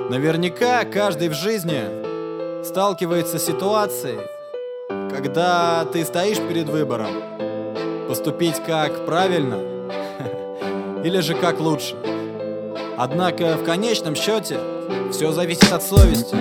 Наверняка каждый в жизни сталкивается с ситуацией, когда ты стоишь перед выбором: поступить как правильно или же как лучше. Однако в конечном счете все зависит от совести.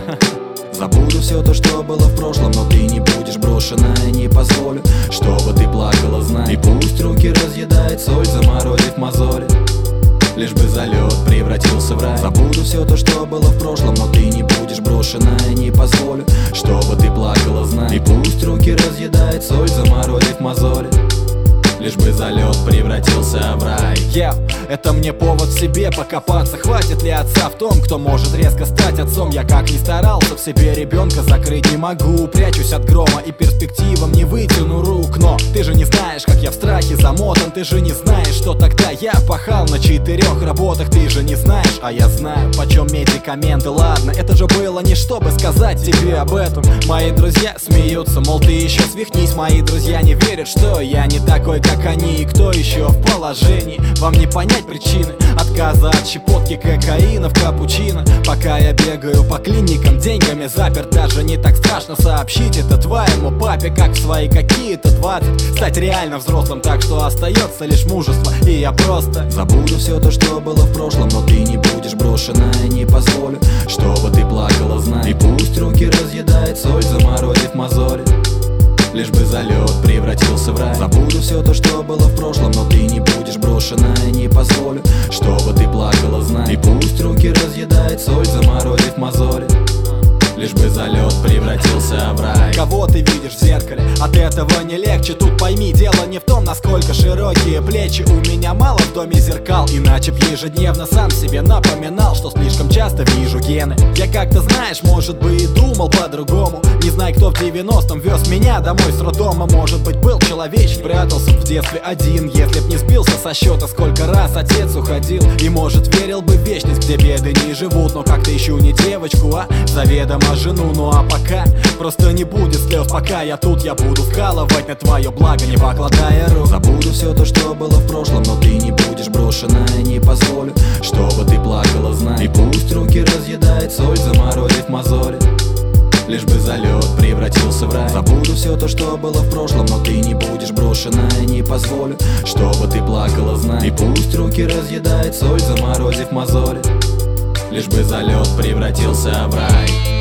Забуду все то, что было в прошлом, но ты не будешь брошена. Я не позволю, чтобы ты плакала, знай. И пусть руки разъедает соль, заморозив мозоли, лишь бы залет превратился в рай. Забуду все то, что было в прошлом, но ты не будешь брошена. Я не позволю, чтобы ты плакала, знай. И пусть руки разъедает соль, заморозив мозоли, лишь бы залет превратился в рай. Это мне повод в себе покопаться. Хватит ли отца в том, кто может резко стать отцом? Я как ни старался, в себе ребенка закрыть не могу. Прячусь от грома и перспективам не вытяну рук. Но ты же не знаешь, как я в страхе замотан. Ты же не знаешь, что тогда я пахал на 4 работах. Ты же не знаешь, а я знаю, почем медикаменты. Ладно, это же было не чтобы сказать тебе об этом. Мои друзья смеются, мол, ты еще свихнись. Мои друзья не верят, что я не такой, как они. И кто еще в положении? Вам не понять причины отказа от щепотки кокаина в капучино. Пока я бегаю по клиникам, деньгами заперт. Даже не так страшно сообщить это твоему папе, как в свои какие-то 20. Стать реально взрослым, так что остается лишь мужество. И я просто забуду все то, что было в прошлом, но ты не будешь брошена. Я не позволю, чтобы ты плакала, знай. И пусть руки разъедает соль, заморозив мозоли, лишь бы залет превратился в рай. Забуду все то, что было в прошлом, но ты не будешь брошена. Я не позволю, чтобы ты плакала, знай. И пусть руки разъедает соль, заморозив мозоли, лишь бы залет превратился в рай. Кого ты видишь в зеркале? От этого не легче. Тут пойми, дело не в том, насколько широкие плечи. У меня мало в доме зеркал, иначе б ежедневно сам себе напоминал, что слишком часто вижу гены. Я как-то, знаешь, может бы и думал по-другому. Не знаю, кто в 90-м вез меня домой с роддома. Может быть, был человечек, прятался в детстве один. Если б не сбился со счета, сколько раз отец уходил. И может, верил бы в вечность, где беды не живут. Но как-то ищу не девочку, а заведомо жену. Ну а пока просто не будет слез. Пока я тут, я буду вкалывать на твое благо, не покладая рук. Забуду все то, что было в прошлом, но ты не будешь брошена. Я не позволю, чтобы ты плакала, знай. И пусть руки разъедает соль, заморозив мозоли, лишь бы залет превратился в рай. Забуду все то, что было в прошлом, но ты не будешь брошена. Я не позволю, чтобы ты плакала, знай. И пусть руки разъедает соль, заморозив мозоли, лишь бы залет превратился в рай.